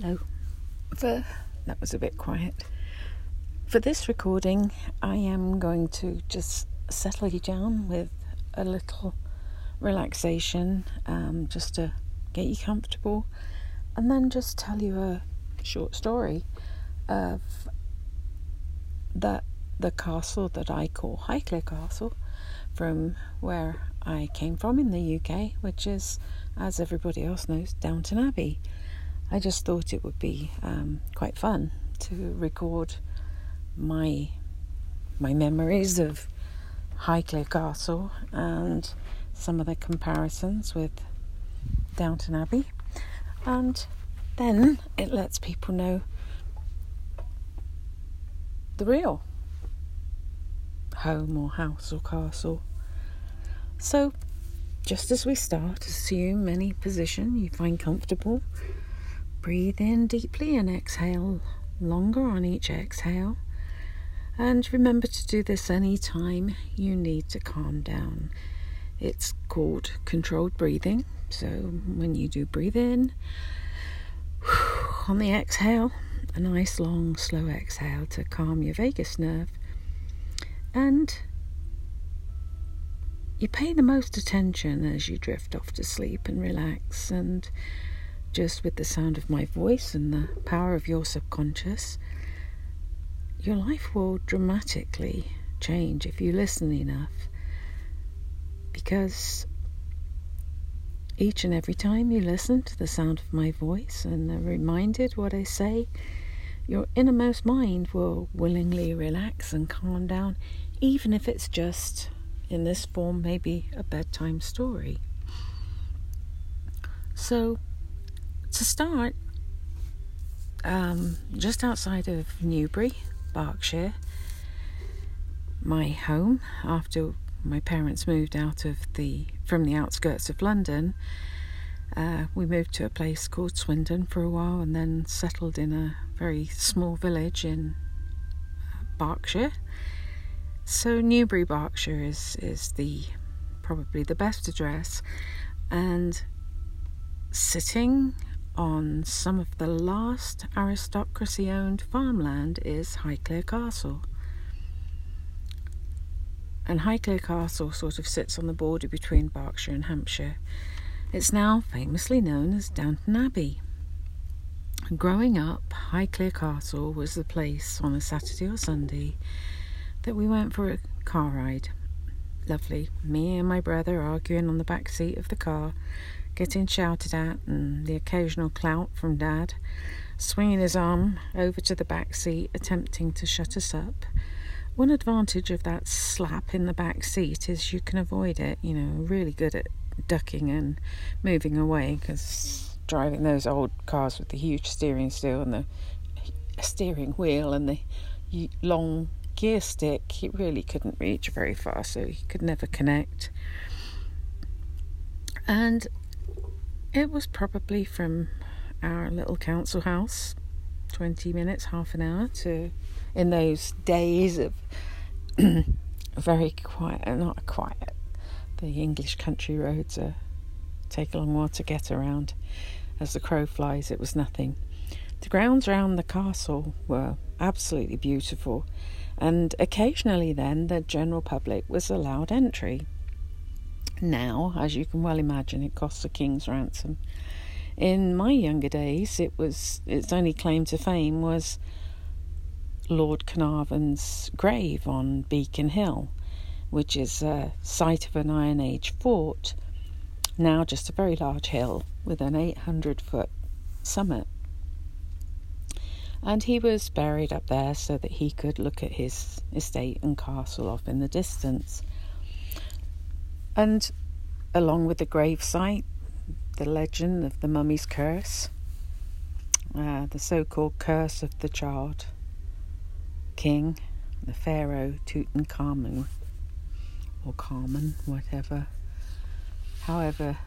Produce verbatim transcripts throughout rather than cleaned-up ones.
Hello. For that was a bit quiet. For this recording, I am going to just settle you down with a little relaxation, um, just to get you comfortable, and then just tell you a short story of that the castle that I call Highclere Castle, from where I came from in the U K, which is, as everybody else knows, Downton Abbey. I just thought it would be um, quite fun to record my my memories of Highclere Castle and some of the comparisons with Downton Abbey, and then it lets people know the real home or house or castle. So just as we start, assume any position you find comfortable. Breathe in deeply and exhale longer on each exhale. And remember to do this any time you need to calm down. It's called controlled breathing. So when you do breathe in, on the exhale, a nice long slow exhale to calm your vagus nerve. And you pay the most attention as you drift off to sleep and relax, and just with the sound of my voice and the power of your subconscious, your life will dramatically change if you listen enough. Because each and every time you listen to the sound of my voice and are reminded what I say, your innermost mind will willingly relax and calm down, even if it's just, in this form, maybe a bedtime story. So, to start, um, just outside of Newbury, Berkshire, my home after my parents moved out of the from the outskirts of London, uh, we moved to a place called Swindon for a while, and then settled in a very small village in Berkshire. So Newbury, Berkshire is is the probably the best address, and sitting on some of the last aristocracy-owned farmland is Highclere Castle. And Highclere Castle sort of sits on the border between Berkshire and Hampshire. It's now famously known as Downton Abbey. Growing up, Highclere Castle was the place on a Saturday or Sunday that we went for a car ride. Lovely. Me and my brother arguing on the back seat of the car, getting shouted at, and the occasional clout from Dad, swinging his arm over to the back seat, attempting to shut us up. One advantage of that slap in the back seat is you can avoid it. You know, really good at ducking and moving away, because driving those old cars with the huge steering wheel and the steering wheel and the long gear stick, he really couldn't reach very far, so he could never connect. And it was probably from our little council house, twenty minutes, half an hour, to, in those days of very quiet, not quiet, the English country roads are, take a long while to get around. As the crow flies, it was nothing. The grounds around the castle were absolutely beautiful, and occasionally then the general public was allowed entry. Now, as you can well imagine, it costs a king's ransom. In my younger days, it was its only claim to fame was Lord Carnarvon's grave on Beacon Hill, which is a site of an Iron Age fort, now just a very large hill with an eight hundred foot summit. And he was buried up there so that he could look at his estate and castle off in the distance. And along with the gravesite, the legend of the mummy's curse, uh, the so-called curse of the child king, the pharaoh Tutankhamun, or Carmen, whatever, however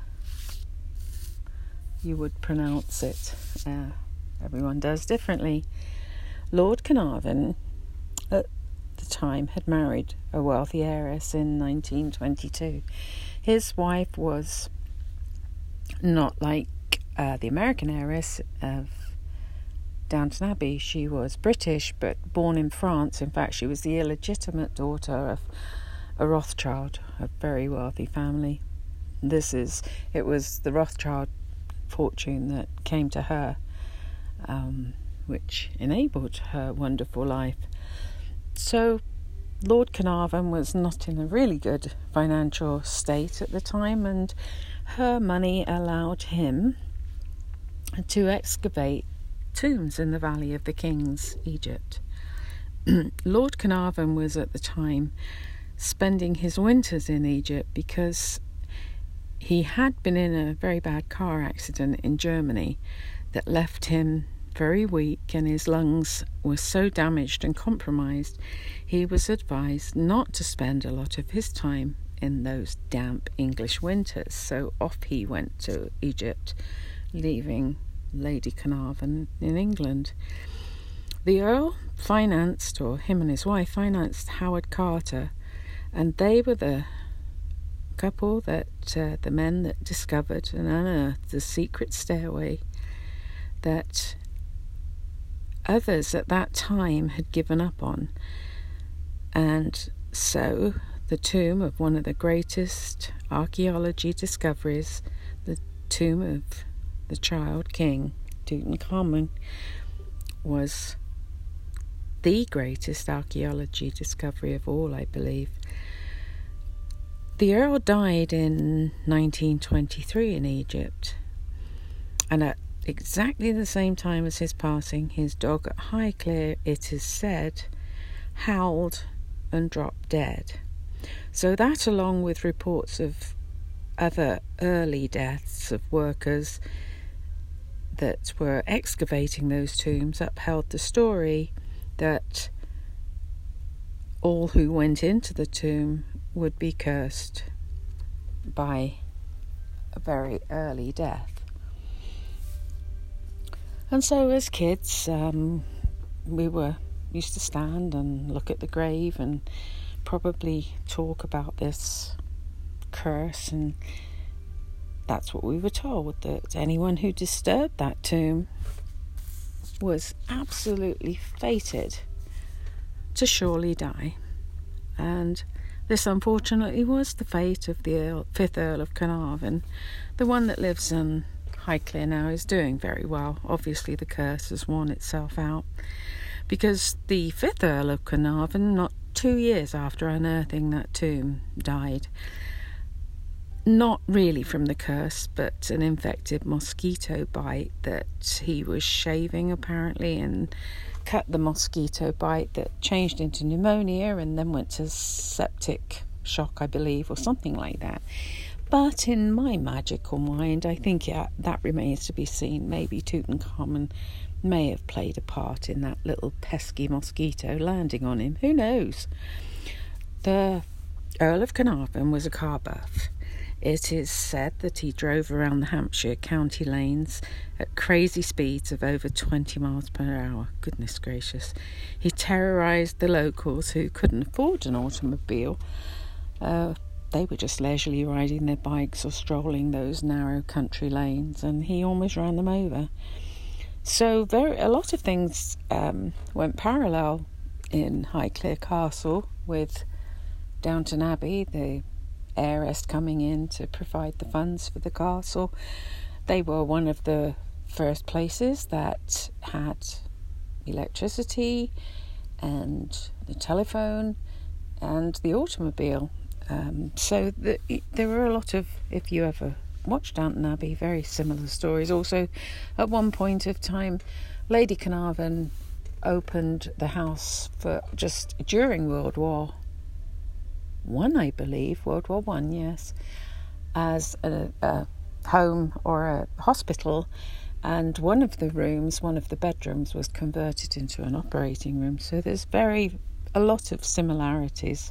you would pronounce it. Uh, everyone does differently. Lord Carnarvon at the time had married a wealthy heiress in nineteen twenty-two. His wife was not like uh, the American heiress of Downton Abbey. She was British but born in France. In fact, she was the illegitimate daughter of a Rothschild, a very wealthy family. This is, it was the Rothschild fortune that came to her, um, which enabled her wonderful life. So Lord Carnarvon was not in a really good financial state at the time, and her money allowed him to excavate tombs in the Valley of the Kings, Egypt. Lord Carnarvon was at the time spending his winters in Egypt because he had been in a very bad car accident in Germany that left him very weak, and his lungs were so damaged and compromised, he was advised not to spend a lot of his time in those damp English winters. So off he went to Egypt, leaving Lady Carnarvon in England. The Earl financed, or him and his wife financed, Howard Carter, and they were the couple that, uh, the men that discovered and unearthed the secret stairway that others at that time had given up on. And so the tomb of one of the greatest archaeology discoveries, the tomb of the child king, Tutankhamun, was the greatest archaeology discovery of all, I believe. The Earl died in nineteen twenty-three in Egypt, and at exactly the same time as his passing, his dog at Highclere, it is said, howled and dropped dead. So that, along with reports of other early deaths of workers that were excavating those tombs, upheld the story that all who went into the tomb would be cursed by a very early death. And so as kids, um, we were used to stand and look at the grave and probably talk about this curse, and that's what we were told, that anyone who disturbed that tomb was absolutely fated to surely die. And this unfortunately was the fate of the Earl, fifth Earl of Carnarvon. The one that lives in Highclere now is doing very well. Obviously the curse has worn itself out, because the fifth Earl of Carnarvon, not two years after unearthing that tomb, died. Not really from the curse, but an infected mosquito bite that he was shaving apparently, and cut the mosquito bite that changed into pneumonia and then went to septic shock, I believe, or something like that. But in my magical mind, I think yeah, that remains to be seen. Maybe Tutankhamun may have played a part in that little pesky mosquito landing on him. Who knows? The Earl of Carnarvon was a car buff. It is said that he drove around the Hampshire county lanes at crazy speeds of over twenty miles per hour. Goodness gracious. He terrorised the locals who couldn't afford an automobile. Uh, they were just leisurely riding their bikes or strolling those narrow country lanes, and he almost ran them over. So very, a lot of things um, went parallel in Highclere Castle with Downton Abbey, the heiress coming in to provide the funds for the castle. They were one of the first places that had electricity and the telephone and the automobile. Um, so the, there were a lot of, if you ever watched Downton Abbey, very similar stories. Also, at one point of time, Lady Carnarvon opened the house for just during World War One, I believe, World War One, yes, as a, a home or a hospital, and one of the rooms, one of the bedrooms, was converted into an operating room. So there's very a lot of similarities.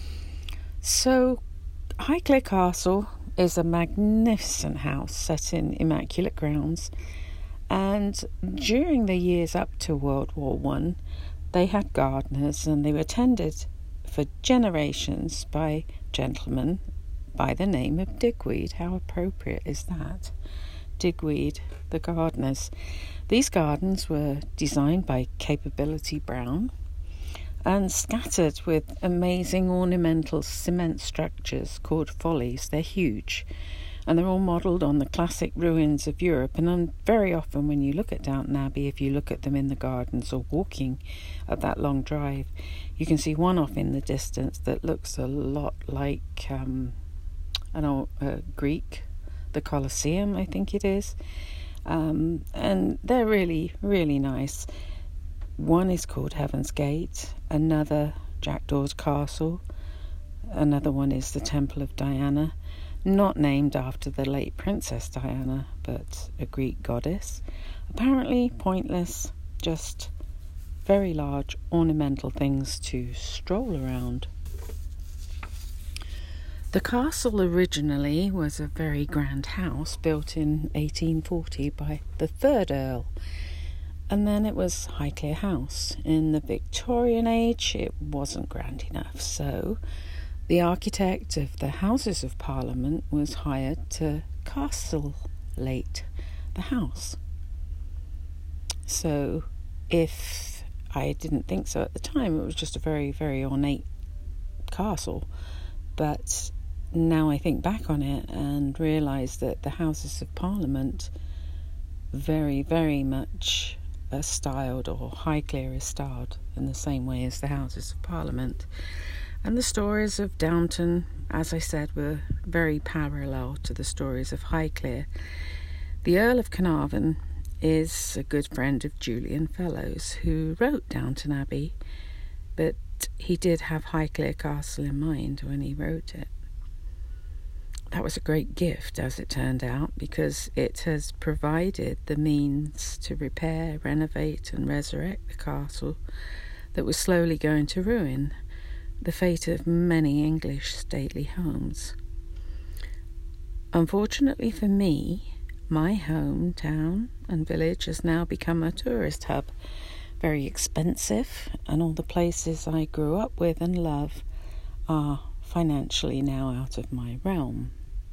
So Highclere Castle is a magnificent house set in immaculate grounds, and during the years up to World War One, they had gardeners, and they were tended for generations by gentlemen by the name of Digweed. How appropriate is that? Digweed, the gardeners. These gardens were designed by Capability Brown and scattered with amazing ornamental cement structures called follies. They're huge, and they're all modelled on the classic ruins of Europe. And um, very often when you look at Downton Abbey, if you look at them in the gardens or walking at that long drive, you can see one off in the distance that looks a lot like um, an old uh, Greek, the Colosseum, I think it is. Um, and they're really, really nice. One is called Heaven's Gate, another Jackdaw's Castle, another one is the Temple of Diana, not named after the late Princess Diana, but a Greek goddess. Apparently pointless, just very large ornamental things to stroll around. The castle originally was a very grand house built in eighteen forty by the third Earl, and then it was Highclere House. In the Victorian age it wasn't grand enough, so the architect of the Houses of Parliament was hired to castle-late the house. So if I didn't think so at the time, it was just a very, very ornate castle, but now I think back on it and realise that the Houses of Parliament very, very much are styled, or Highclere is styled in the same way as the Houses of Parliament. And the stories of Downton, as I said, were very parallel to the stories of Highclere. The Earl of Carnarvon is a good friend of Julian Fellowes, who wrote Downton Abbey, but he did have Highclere Castle in mind when he wrote it. That was a great gift, as it turned out, because it has provided the means to repair, renovate and resurrect the castle that was slowly going to ruin, the fate of many English stately homes. Unfortunately for me, my hometown and village has now become a tourist hub, very expensive, and all the places I grew up with and love are financially now out of my realm.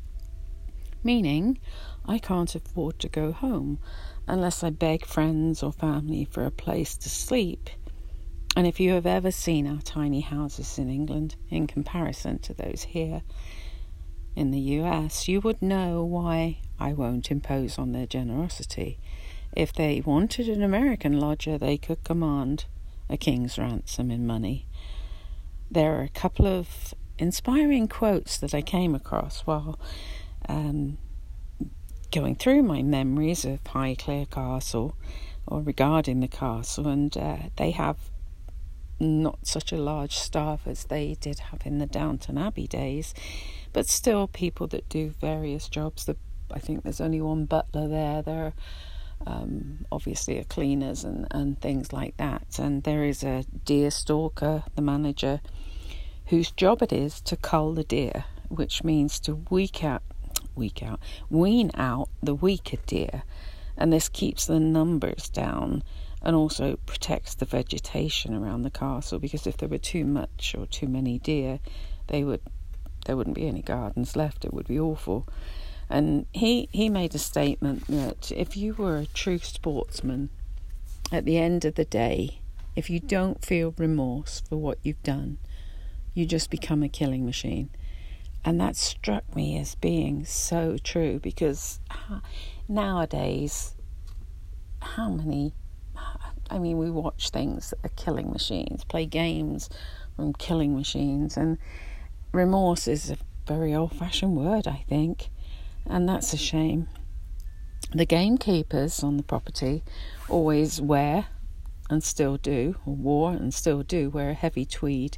Meaning, I can't afford to go home unless I beg friends or family for a place to sleep. And if you have ever seen our tiny houses in England in comparison to those here in the U S, you would know why I won't impose on their generosity. If they wanted an American lodger, they could command a king's ransom in money. There are a couple of inspiring quotes that I came across while um, going through my memories of Highclere Castle, or regarding the castle, and uh, they have not such a large staff as they did have in the Downton Abbey days, but still people that do various jobs. The, I think there's only one butler there. There are um, obviously are cleaners and, and things like that. And there is a deer stalker, the manager, whose job it is to cull the deer, which means to week out, week out, wean out the weaker deer. And this keeps the numbers down and also protects the vegetation around the castle, because if there were too much or too many deer, they would there wouldn't be any gardens left. It would be awful. And he, he made a statement that if you were a true sportsman, at the end of the day, if you don't feel remorse for what you've done, you just become a killing machine. And that struck me as being so true, because nowadays, how many, I mean, we watch things that are killing machines, play games from killing machines, and remorse is a very old-fashioned word, I think, and that's a shame. The gamekeepers on the property always wear, and still do, or wore and still do, wear a heavy tweed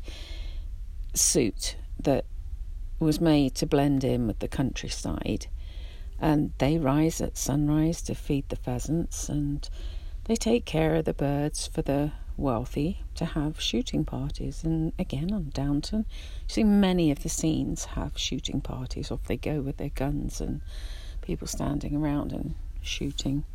suit that was made to blend in with the countryside, and they rise at sunrise to feed the pheasants, and they take care of the birds for the wealthy to have shooting parties. And again, on Downton, you see many of the scenes have shooting parties. Off they go with their guns and people standing around and shooting.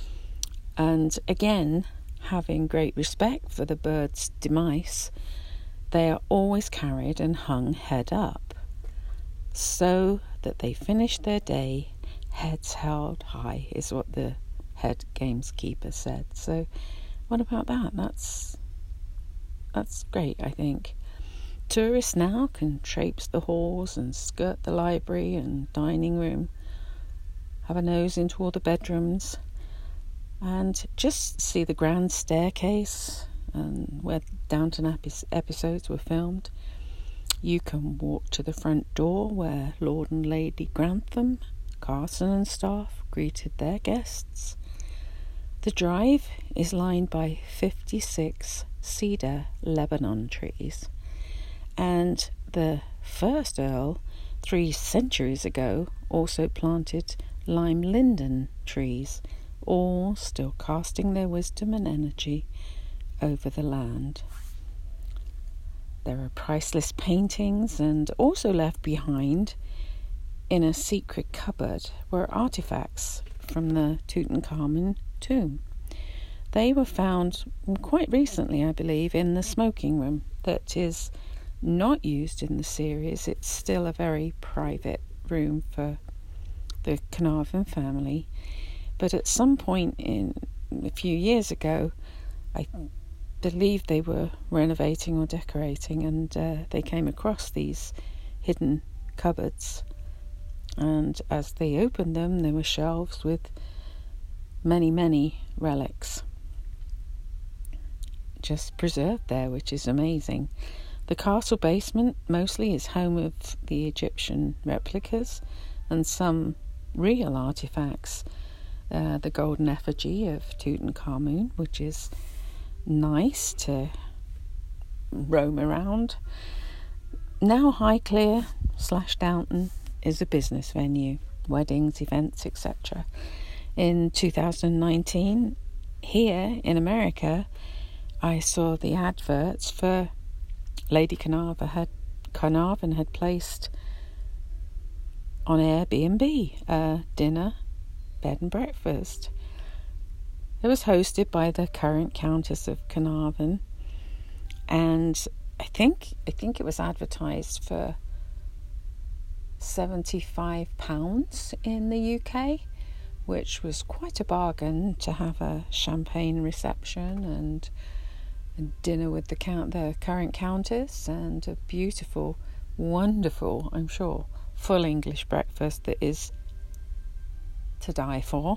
And again, having great respect for the birds' demise, they are always carried and hung head up, so that they finish their day heads held high, is what the head gameskeeper said. So what about that? That's that's great, I think. Tourists now can traipse the halls and skirt the library and dining room, have a nose into all the bedrooms, and just see the grand staircase and where Downton Abbey episodes were filmed. You can walk to the front door where Lord and Lady Grantham, Carson and staff greeted their guests. The drive is lined by fifty-six cedar Lebanon trees, and the first Earl, three centuries ago, also planted lime linden trees, all still casting their wisdom and energy over the land. There are priceless paintings, and also left behind in a secret cupboard were artifacts from the Tutankhamun tomb. They were found quite recently, I believe, in the smoking room that is not used in the series. It's still a very private room for the Carnarvon family. But at some point in a few years ago, I believe they were renovating or decorating, and uh, they came across these hidden cupboards. And as they opened them, there were shelves with many, many relics just preserved there, which is amazing. The castle basement mostly is home of the Egyptian replicas and some real artifacts. Uh, the golden effigy of Tutankhamun, which is nice to roam around. Now Highclere slash Downton is a business venue, weddings, events, et cetera. In two thousand nineteen, here in America, I saw the adverts for Lady Carnarvon had, Carnarvon had placed on Airbnb a dinner, bed and breakfast. It was hosted by the current Countess of Carnarvon, and I think I think it was advertised for seventy-five pounds in the U K, which was quite a bargain to have a champagne reception and a dinner with the count, the current Countess, and a beautiful, wonderful, I'm sure, full English breakfast that is to die for.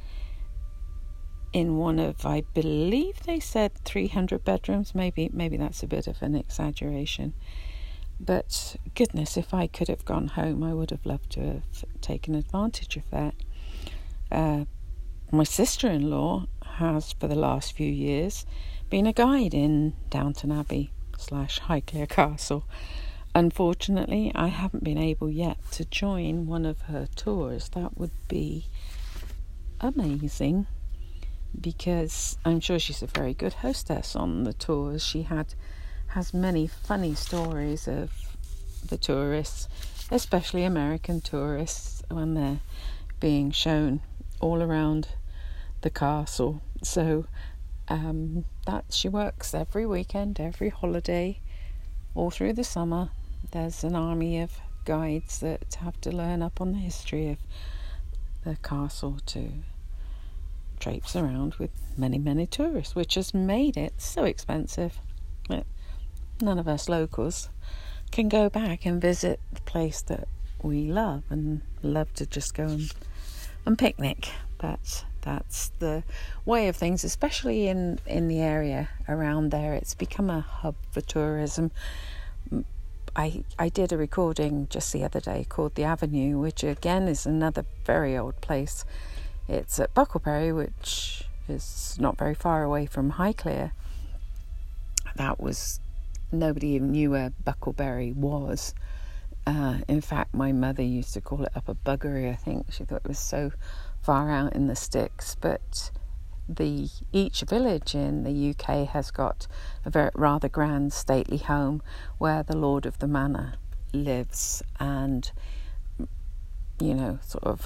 In one of, I believe they said three hundred bedrooms, maybe maybe that's a bit of an exaggeration. But goodness, if I could have gone home, I would have loved to have taken advantage of that. Uh, my sister-in-law has, for the last few years, been a guide in Downton Abbey slash Highclere Castle. Unfortunately, I haven't been able yet to join one of her tours. That would be amazing, because I'm sure she's a very good hostess on the tours. She had has many funny stories of the tourists, especially American tourists, when they're being shown all around the castle. So um, that she works every weekend, every holiday, all through the summer. There's an army of guides that have to learn up on the history of the castle to traipse around with many, many tourists, which has made it so expensive that none of us locals can go back and visit the place that we love and love to just go and, and picnic. That's that's the way of things, especially in, in the area around there. It's become a hub for tourism. I I did a recording just the other day called The Avenue, which again is another very old place. It's at Bucklebury, which is not very far away from Highclere. That was, nobody even knew where Bucklebury was. Uh, in fact, my mother used to call it Upper Buggery, I think. She thought it was so far out in the sticks. But the each village in the U K has got a very rather grand stately home where the Lord of the Manor lives, and, you know, sort of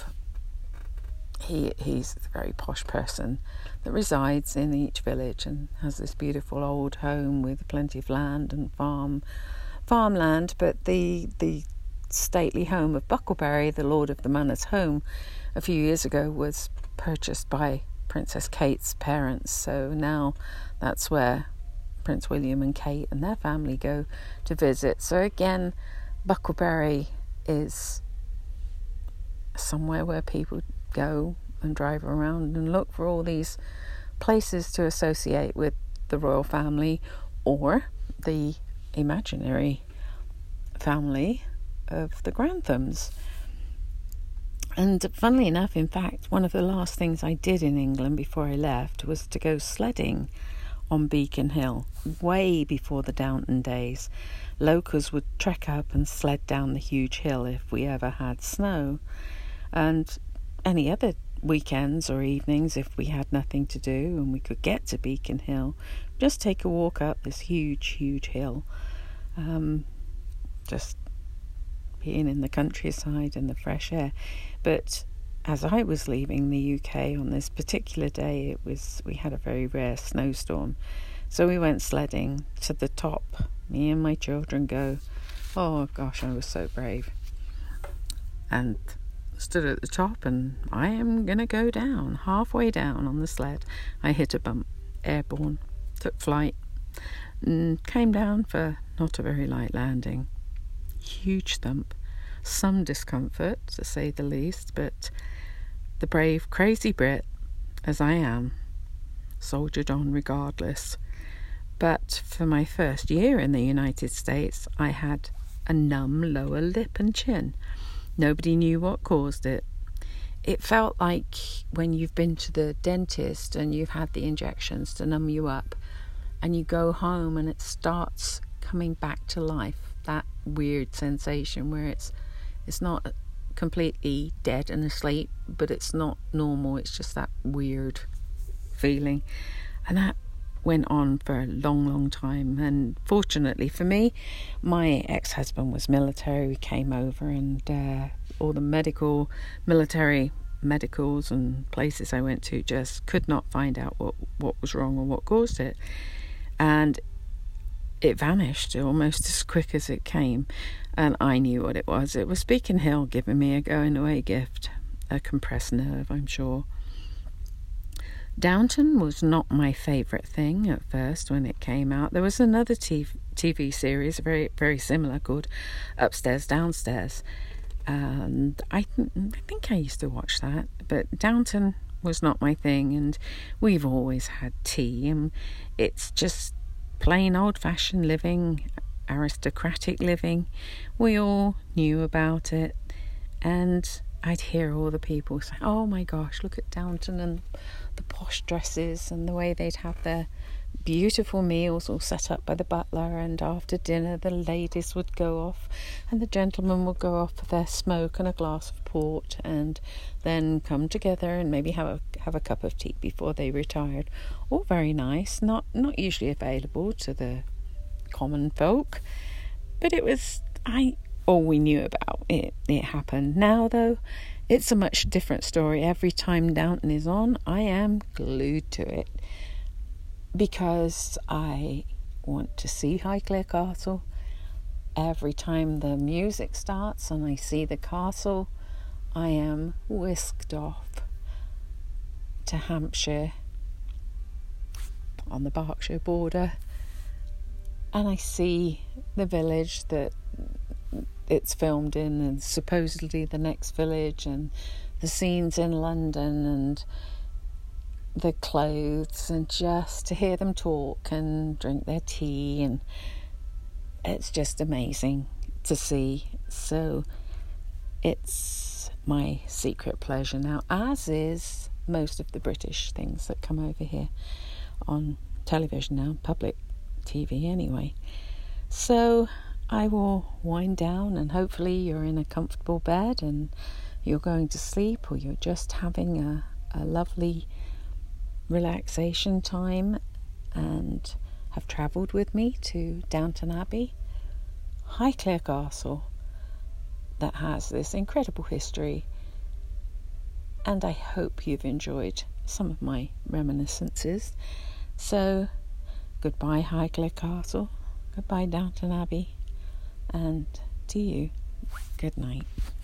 he he's a very posh person that resides in each village and has this beautiful old home with plenty of land and farm farmland. But the the stately home of Bucklebury, the Lord of the Manor's home, a few years ago was purchased by Princess Kate's parents. So now that's where Prince William and Kate and their family go to visit. So again, Bucklebury is somewhere where people go and drive around and look for all these places to associate with the royal family or the imaginary family of the Granthams. And funnily enough, in fact, one of the last things I did in England before I left was to go sledding on Beacon Hill, way before the Downton days. Locals would trek up and sled down the huge hill if we ever had snow. And any other weekends or evenings, if we had nothing to do and we could get to Beacon Hill, just take a walk up this huge, huge hill. Um, just being in the countryside and the fresh air. But as I was leaving the U K on this particular day, it was we had a very rare snowstorm. So we went sledding to the top. Me and my children go. Oh gosh, I was so brave. And stood at the top, and I am going to go down. Halfway down on the sled, I hit a bump, airborne, took flight, and came down for not a very light landing. Huge thump, some discomfort, to say the least, but the brave, crazy Brit, as I am, soldiered on regardless. But for my first year in the United States, I had a numb lower lip and chin. Nobody knew what caused it. It felt like when you've been to the dentist and you've had the injections to numb you up, and you go home and it starts coming back to life. That weird sensation where it's it's not completely dead and asleep, but it's not normal. It's just that weird feeling. And that went on for a long, long time. And fortunately for me, my ex-husband was military. We came over, and uh, all the medical, military medicals and places I went to just could not find out what, what was wrong or what caused it. And it vanished almost as quick as it came. And I knew what it was. It was Beacon Hill giving me a going-away gift. A compressed nerve, I'm sure. Downton was not my favourite thing at first when it came out. There was another T V series, very very similar, called Upstairs, Downstairs. And I, th- I think I used to watch that. But Downton was not my thing. And we've always had tea. And it's just plain old-fashioned living, aristocratic living. We all knew about it. And I'd hear all the people say, oh my gosh, look at Downton and the posh dresses and the way they'd have their beautiful meals all set up by the butler, and after dinner the ladies would go off and the gentlemen would go off for their smoke and a glass of port, and then come together and maybe have a have a cup of tea before they retired. All very nice, not not usually available to the common folk, but it was I all we knew about it. It happened. Now though, it's a much different story. Every time Downton is on, I am glued to it because I want to see Highclere Castle. Every time the music starts and I see the castle, I am whisked off to Hampshire on the Berkshire border, and I see the village that it's filmed in, and supposedly the next village, and the scenes in London, and the clothes, and just to hear them talk and drink their tea, and it's just amazing to see. So it's my secret pleasure now, as is most of the British things that come over here on television now, public T V anyway. So I will wind down, and hopefully you're in a comfortable bed and you're going to sleep, or you're just having a, a lovely relaxation time and have travelled with me to Downton Abbey, Highclere Castle, that has this incredible history. And I hope you've enjoyed some of my reminiscences. So goodbye Highclere Castle, goodbye Downton Abbey, and to you, Good night.